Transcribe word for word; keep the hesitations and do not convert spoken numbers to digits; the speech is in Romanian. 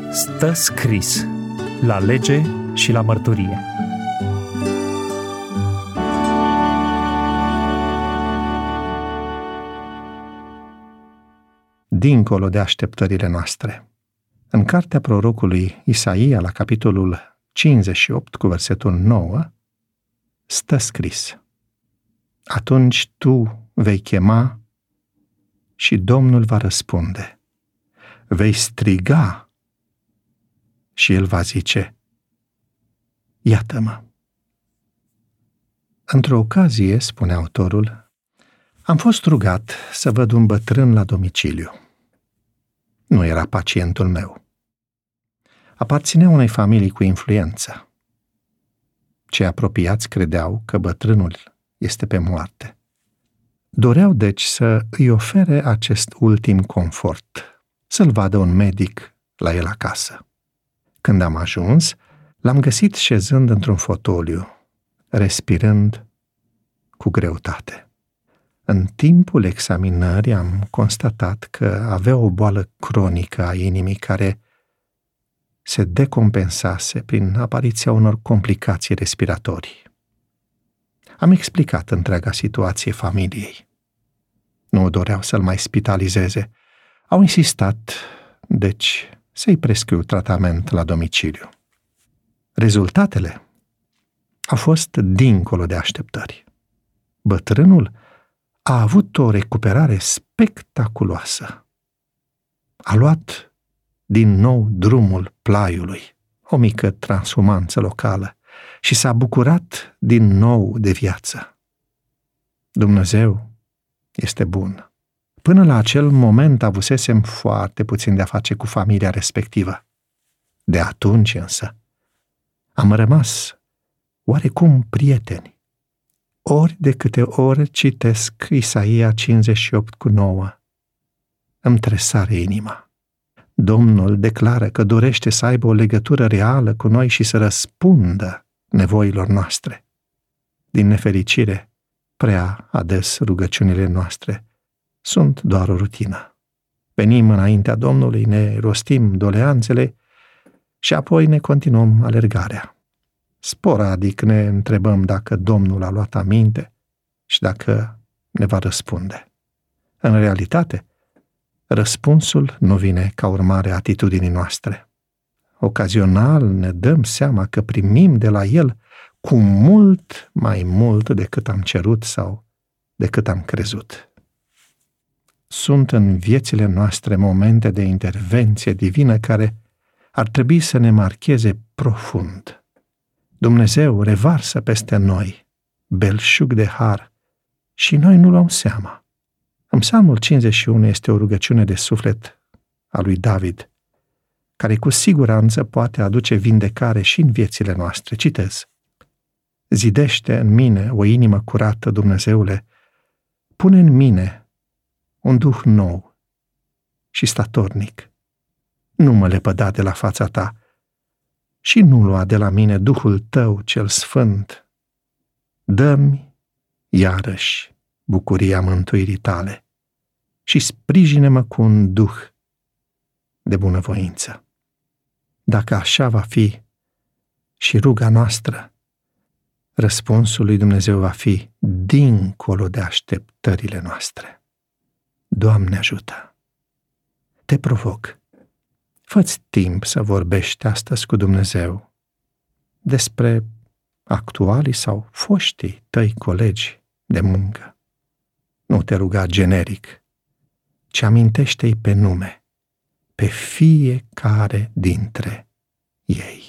Stă scris la lege și la mărturie. Dincolo de așteptările noastre. În cartea prorocului Isaia, la capitolul cincizeci și opt, cu versetul nouă, stă scris: Atunci tu vei chema și Domnul va răspunde. Vei striga și El va zice: Iată-mă. Într-o ocazie, spune autorul, am fost rugat să văd un bătrân la domiciliu. Nu era pacientul meu. Aparținea unei familii cu influență. Cei apropiați credeau că bătrânul este pe moarte. Doreau deci să îi ofere acest ultim confort, să-l vadă un medic la el acasă. Când am ajuns, l-am găsit șezând într-un fotoliu, respirând cu greutate. În timpul examinării am constatat că avea o boală cronică a inimii care se decompensase prin apariția unor complicații respiratorii. Am explicat întreaga situație familiei. Nu doreau să-l mai spitalizeze. Au insistat, deci, să-i prescriu tratament la domiciliu. Rezultatele au fost dincolo de așteptări. Bătrânul a avut o recuperare spectaculoasă. A luat din nou drumul Plaiului, o mică transhumanță locală, și s-a bucurat din nou de viață. Dumnezeu este bun. Până la acel moment avusesem foarte puțin de a face cu familia respectivă. De atunci însă am rămas oarecum prieteni. Ori de câte ori citesc Isaia cincizeci și opt cu nouă, îmi tresare inima. Domnul declară că dorește să aibă o legătură reală cu noi și să răspundă nevoilor noastre. Din nefericire, prea ades rugăciunile noastre sunt doar o rutină. Venim înaintea Domnului, ne rostim doleanțele și apoi ne continuăm alergarea. Sporadic ne întrebăm dacă Domnul a luat aminte și dacă ne va răspunde. În realitate, răspunsul nu vine ca urmare a atitudinii noastre. Ocazional ne dăm seama că primim de la El cu mult mai mult decât am cerut sau decât am crezut. Sunt în viețile noastre momente de intervenție divină care ar trebui să ne marcheze profund. Dumnezeu revarsă peste noi belșug de har și noi nu luăm seama. În Psalmul cincizeci și unu este o rugăciune de suflet a lui David, care cu siguranță poate aduce vindecare și în viețile noastre. Citez: Zidește în mine o inimă curată, Dumnezeule, pune în mine un duh nou și statornic. Nu mă lepăda de la fața ta și nu lua de la mine Duhul tău cel sfânt. Dă-mi iarăși bucuria mântuirii tale și sprijine-mă cu un duh de bunăvoință. Dacă așa va fi și ruga noastră, răspunsul lui Dumnezeu va fi dincolo de așteptările noastre. Doamne ajută! Te provoc. Fă-ți timp să vorbești astăzi cu Dumnezeu despre actualii sau foștii tăi colegi de muncă. Nu te ruga generic, ci amintește-i pe nume, pe fiecare dintre ei.